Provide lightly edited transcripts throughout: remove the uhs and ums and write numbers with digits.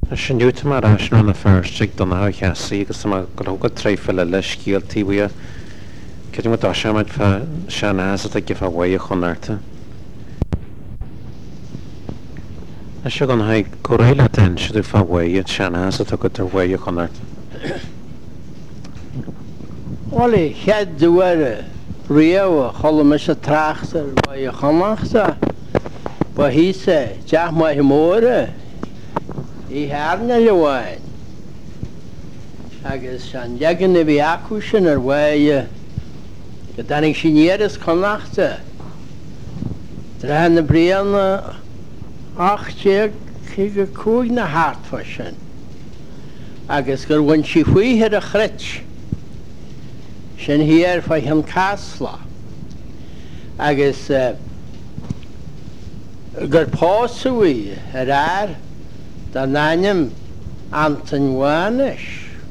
Sin dúta mar asna na fearste don ná cheasí agus go thugad tréfil le scialtaí bua cé mu dá seid fe seanasa a gifh bhaid chunarta. A se gan haid go réile den siú fá bhaid seanasa a go tar bhaid chunarta. Wally, chead dúire riamh chola me se tráachtar bhaid chunachta ba hí sé deach mai móra I hearna le bháin agus an deagan na bhí acu sin ar bhaid go danig sinéras chunachta Dra na brianna 8 cúig na hartfa sin agus gur bhain si faoithear a chrit sin hiar fa an casla agus gur pásaí ar da náim Anton Wanis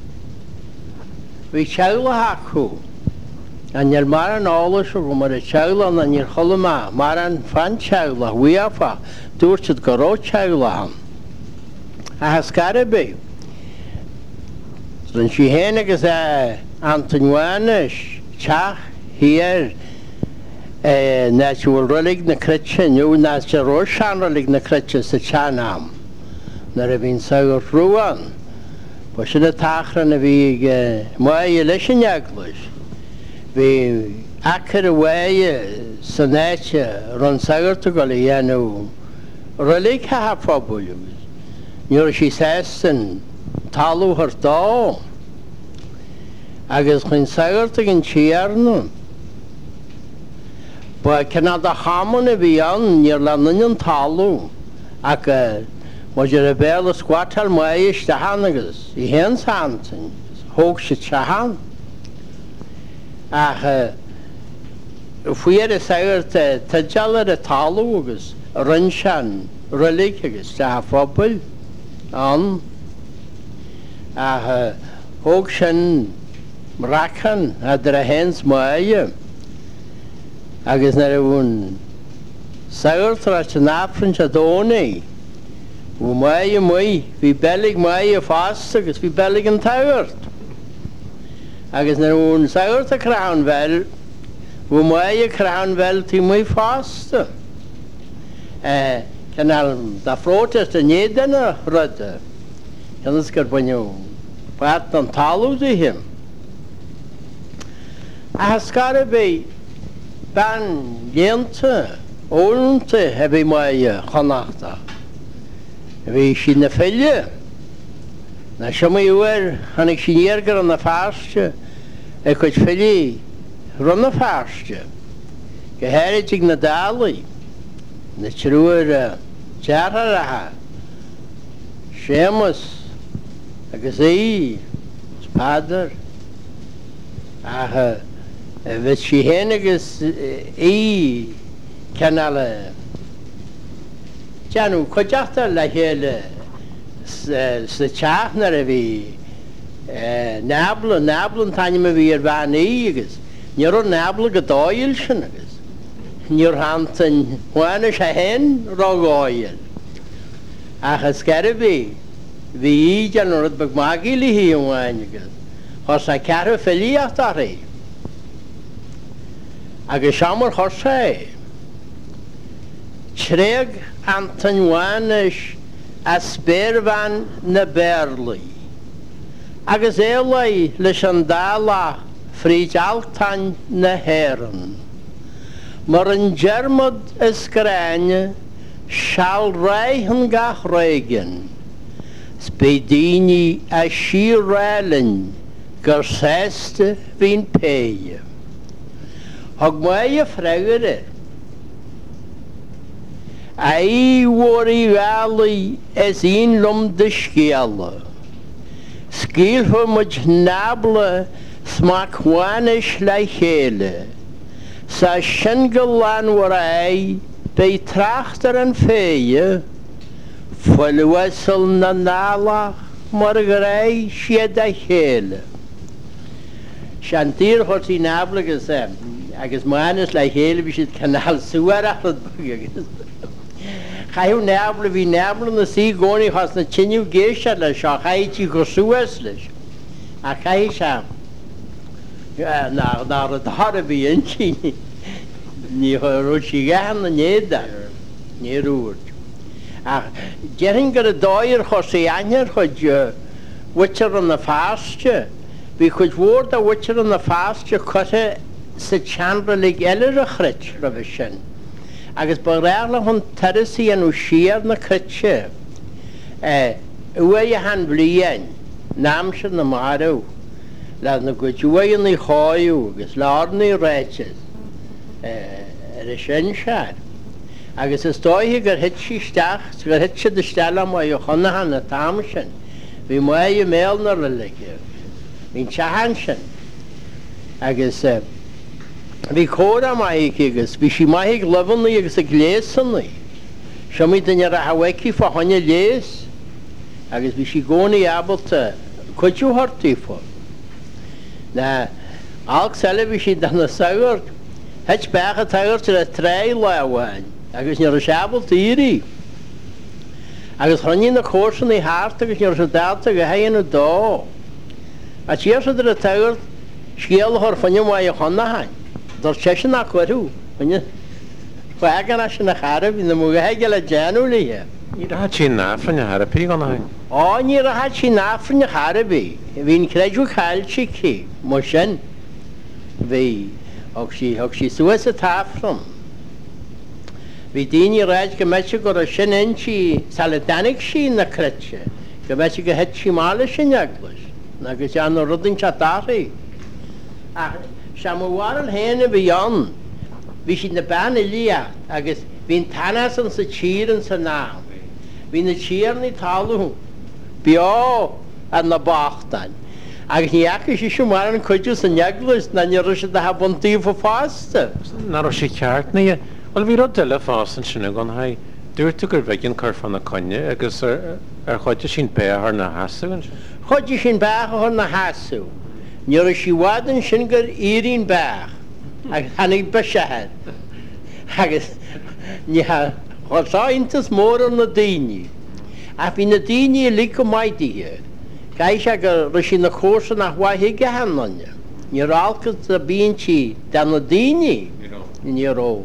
bhí teagla acu an mar an álas go mar a teagla an níor cholamá mar an fan teagla huiafa dúirtad go rá teagla han a has caribé don si héana agus Anton Wanis teach hiar na bhfuil rolig na critse nniu na se ró sean rolig na critse sa teanam na a bhín saoir ruúan ba sin na tachra na bhí mai leis an eaglas bhí achar a bhaid san éite ron saoirta go le dhéanú rolig ha fábúil nuair sí san talú ar dá agus chuin saoirta an tíarnú ba cinna a chaman a bhí an níor lenain an talú ach Moidir a béla squatal mai iste hanagus I hen santin hóg se tehan ach fuiar a saoirta tá dealar a talú agus rinn sean rolig agus te fphobal an ach hóg sin mrachan idir a hens mai agus na a bhún saoirta a náfrint a dónaí bhú mai bhí belig mai a fásta agus bhí belig an tairt agus na bhún saoirta a cránbhil bhú mai a cránbhil tí mai fásta canal da frótas a nédanna ruda canas gur bainú pat an talú I him a hascara bé ban géanta ólanta a bhí mai chonachta bhí sin na féile na seaíhar hanig sinéargar an na fáiste a chuid féile run na fáiste go héidir na dálaí na trúir teartha sémas agus spádar a bheith si héana agus canala Teanú chuideachta le chéile sa teachnar a bhí neblan taine a bhí ar bheanaí agus níor an nebla go dáil sin agus níor hantain bhaine a hen rágáil achas caribé bhí an rud bag mágéile hí an bhaine agus chus sa cear felíocht a ré agus seamar chur sé tréag Anton Wanis a spéirvan na Berlaí agus élaí leis an dála frídealtain na héan mar an germad is gráine seall réithan gach réigen spéidíní a síráilin gur séiste hín péie thug mai a freighire Aíhórí bhealaí is on lum de scéala. Scíalfa muid nabla smacháis le chéile. Sa sin go leanhar bé trachtar an féie, foilhuasal na nálach mar go siad a chéile. Sean tír chutí nabla agus mánas le chéile bhí siad canal suarachad agus. Chaiw nebla fi nebla na si goni chos na tiniw geisha le sio chai ti goswes le sio. A chai siam. Na'r ydhar fi yn ti ni rwyd si gahan na neda. Ni rwyd. A gerin gyda doir chos i anher chod wytr yn y ffastio. Fi chod fwrdd a wytr yn y ffastio cwta sy chanralig elir y chryd rhywysyn. Agus byrregla hwn teresi yn wsiad na crytse. Ywe i han flien, namsyn na marw. Lad na gwydwy yn ei choiw, agus lawr yn ei reches. Y sy'n siar. Agus ystoi hi gyr hitsi stach, gyr hitsi dy stela mo i ochonna han y tamsyn. Fi mwy i meil na rylig. Fi'n chahansyn. Agus fi córa mai agus, fi si mai glyfan ni agus a glésan ni. Sio mi dyn ar a haweki fa honna lés. Agus fi si goni abalta, cwydw horti ffwr. Na, alg sele fi si dan a sagwr, hech bach a tagwr sy'n a trei lawan. Agus ni'r a siabalta iri. Agus honni na cwrsan i hart agus ni'r a dalta a hain o do. A ti'r sydd ar a tagwr, sgiel hor ffanio mai o honna hain. Dor chesyn a cwrw. Chwagan as yn a charab, yn y mwga hegel a janw li he. Ni rhaid ti'n nafran y harap i gona hai? O, ni rhaid ti'n nafran y charab i. Fi'n credu cael si chi. Mosyn. Fi. Hog si sŵas y tafram. Fi dyn i rhaid gymysig o'r sy'n yn si saladanig si yn y crytse. Gymysig y het si mal sy'n aglos. Nag ys an o'r rydyn chatari. Siam o war yn hen y fi on. Fi sy'n y ban y lia. Agus fi'n tanas yn sy'n chir yn sy'n naw. Fi'n y chir ni talw. Bio yn y bachtan. Agus ni ac ys eisiau war yn cwydw sy'n iaglwys na ni rwysio da habon dîf o ffasta. Na rwysio ceart ni. Wel fi rod dyle ffas yn sy'n gon hai. Dŵr tu gyr fegin cyrffan y conne. Agus chodja sy'n bea ar na hasw. Chodja sy'n bea ar na hasw. Ni'r si wadyn sy'n gyr irin bach. Ac hannig bysahad. Agus ni ha chorsa intas môr yn y dîni. A fi'n y dîni y lic o mai di hi. Gais ag rysyn y chwrs yn ahwa hig a hannon ni. Ni'r alcyd y byn ti dan y dîni. Ni'r o.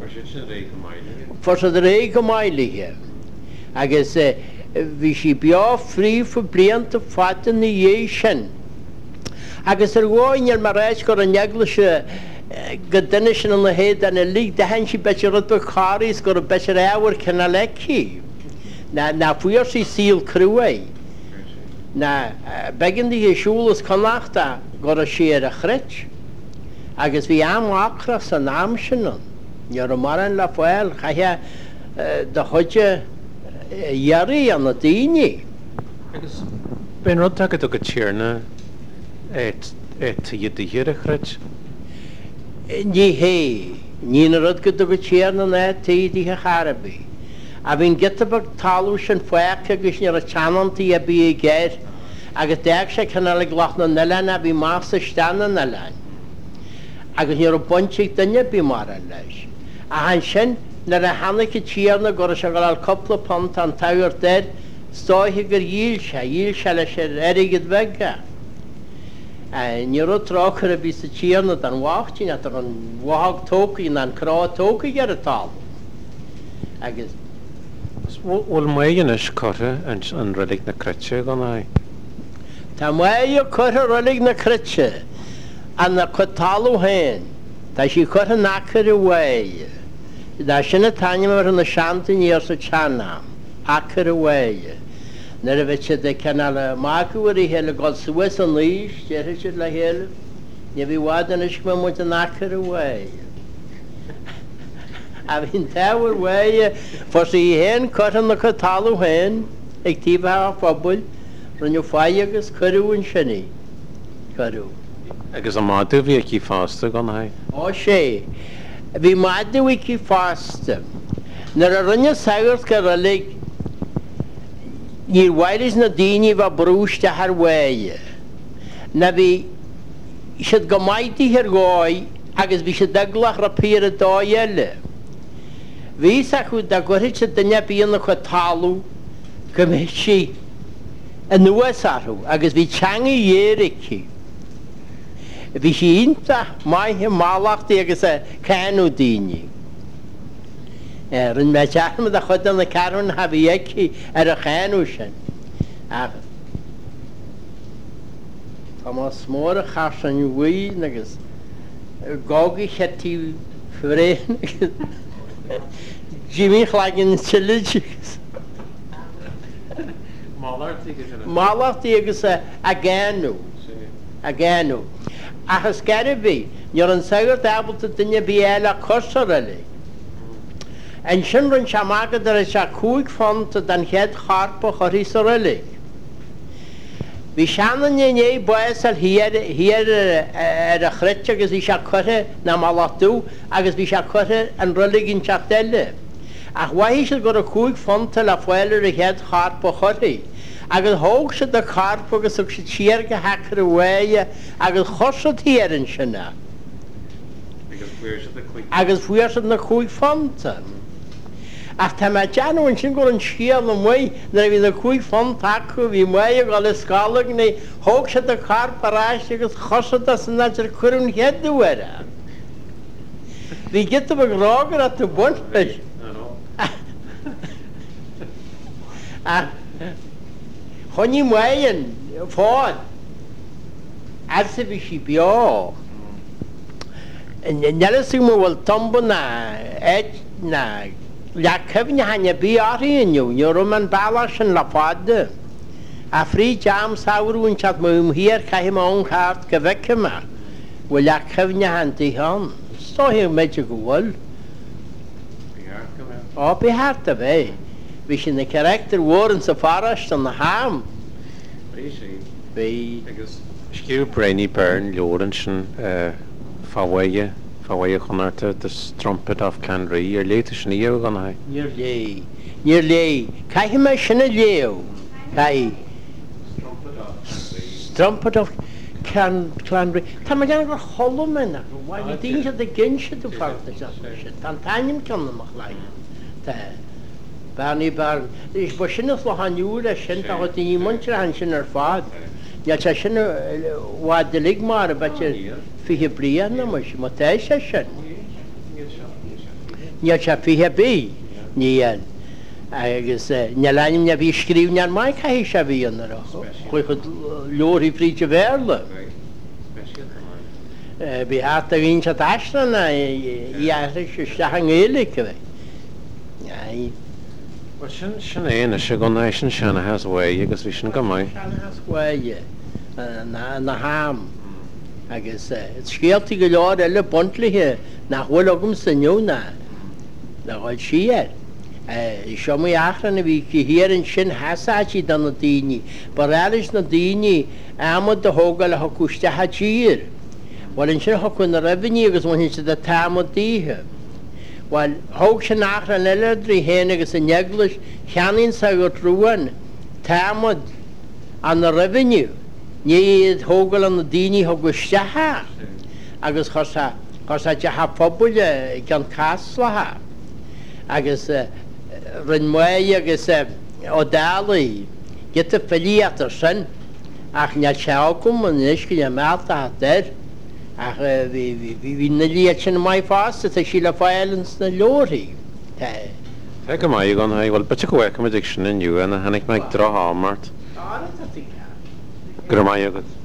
Fos ydy reig o maili hi. Agus fi si bio ffrif o bliant y ffatyn ni eisiau. Agus gwain i'r marais gor yn iaglwys gydynys yn y hyd yn y lig, da hen si beth yw'r rydw charis gor y beth yw'r awr cynalegi. Na fwyr si syl crywau. Na begyn di hi siŵl ys connachta gor y sier y chryd. Agus fi am acras yn amsyn nhw. Ni'r ymaran la fwyl, chaya dy chodja iari yn y dîni. Ben rod tag ydw gytir na ty ydy hir y chryd? Ni hei. Ni'n ryd gyda gytir na ty ydy hi charabi. A fi'n gyda bod talw sy'n ffwec agos ni'r chanon ty a bu i ger. Agos deg sy'n cynnal y gloch na nylan a fi mas y stan na nylan. Agos ni'r bwnsig dynia bu mar yn leis. A han sy'n na'r hannig y tir na gwrs sy'n gael cwpl o pont an tawr der stoi hi gyr yilsia le sy'n erig ydfega. Ni'r o troch ar y bys y tir na dan wachtin at ar yn wahog toki na'n cro toki gyr y tal. Agos Wel mae yn ys cwrra yn rylig na crytse gan ai? Ta mae o cwrra rylig na crytse. A na cwtalw hen. Ta si cwrra nacer y wei. Da sy'n y tanya mar yn y siantyn i'r sy chanam. Acer y wei. Na'r y fetsi dy canal y magwr i hel y god sywys yn lys. Jerry sydd la hel. Ni fi wad yn ysgma mwyd yn acer y wei. A fi'n tawr wei. Fos i hen cwrra na cwtalw hen. Eg tifa a phobl. Rwy'n yw ffai agos cyrw yn syni. Cyrw. Agus a madw fi ac i ffasta gan hai? O se. Fi madw i ci ffasta. Na'r rwy'n yw sagwrs gydalig. Ni'r waelus na dini fa brwys da har wei. Na fi eisiau gymaiti hir goi agos fi eisiau dyglach rapir y do iele. Vís a chu da gohid se dunne bíanana chu talú go mé si a nuasarú agus bhí teanga dhéirici. Bhí sí ínta maithe málachtaí agus a ceanú daoine. Rinn me tearmad a chud an na carún ha bhí eici ar a cheanú sin. Tá má smór a chas an bhuí agus gágaí chetí fréin Jimmy chláigin tiileidgus. Málachtí agus a gceanú. A gceanú. Achas ceiribí, níor an sagart ábalta duine bhí eile cosar eile. An sin rinn se mágad ar se cúig fonta den chead charpa choirí sar eile. Bhí seanan é buas ar hir ar a chrit agus bhí se chuthe na málachtú agus bhí se chuthe an roliginn teach eile. Ach bhaí se gur a cúig fonta le foiile a chead charpa choirí. Agus thóg se de carpa agus ag se tíar go hachar a bhaile agus chosad híarann sinna. Agus fuair se na cúig fonta. Ach tá me deanúin sin gur an scial na mui na bhí na cúig fonta acu bhí mui go le scálag na thóg se de carpa ráis agus chosad a san naidir cuireann headúire. Bhí gita bh rágar a tú bunfis. Choní muin fád as bhí si beá. Nelas mó bhfuil tomba na leachcefne haine bí áíonniu, neor an bailá sin le fáde. A frí deam saoirún teat mú hir caihim ón cheart go bhheiceime bhfuil leachcefne hantaí an. Stáhíh méidir go bhfuil. Á bí háart a bheith. Bhí sin na charactar mhór an sa farast an na ham. Bhí Sciú Brainy Byrne leorann sin fáhaige chunarta dus trumpet of Canry ar léite sin ío gan haid. Níor lé. Caithim me sinna léo. Trumpet of Canry. Tá me gan gur cholamena bhhaid dín se de ginse tú farta sin. Tá tainim ceannamach lein. Barney Barn. Is bo sinna flahanúra sin tá go í muintir an sin ar fád. Ja te sinna bhád de lig mar a bete fihe bliana mu má té sé sin. Ní te fihe bí níon agus ne leim ne bhí scríbne an mai caihí se bhíonar chuig chud leorí fríte bhéle. Bhí hat a vín se eisna se stehan éalacha bheith. Sin éana se go éis sin sena has bhhaige agus bhí sin go maiid. Bhhaige na ham agus scéaltaí go leir eile buntlathe nach bhfuil agam sanniuúna na gáil siar. I seo mú achran a bhí hiarann sin hasáidí don na daoine, bar eilis na daoine amad de thógáil le thucúistethe tír. Bhil an sin thucinn na raibhaní agus bhain si de támadíthe. Well, thóg sin achran eile drí héana agus a neglas cheannaín sa go trúan támad an na revenue. Ní thógáil an na daoine thuguistethe agus chusa detha pobaile gan caslathe agus rinn muí agus ódálaí gita felíatar sin ach ne teagum an isci le mealta deir. Ach bhí na líad sin mai fásta tá sí le fáilans na leorí. Fe go maiid gan haid bhil bete go bhhaicim sin inniu a hanig meid dro hámart. Gur maiid agad.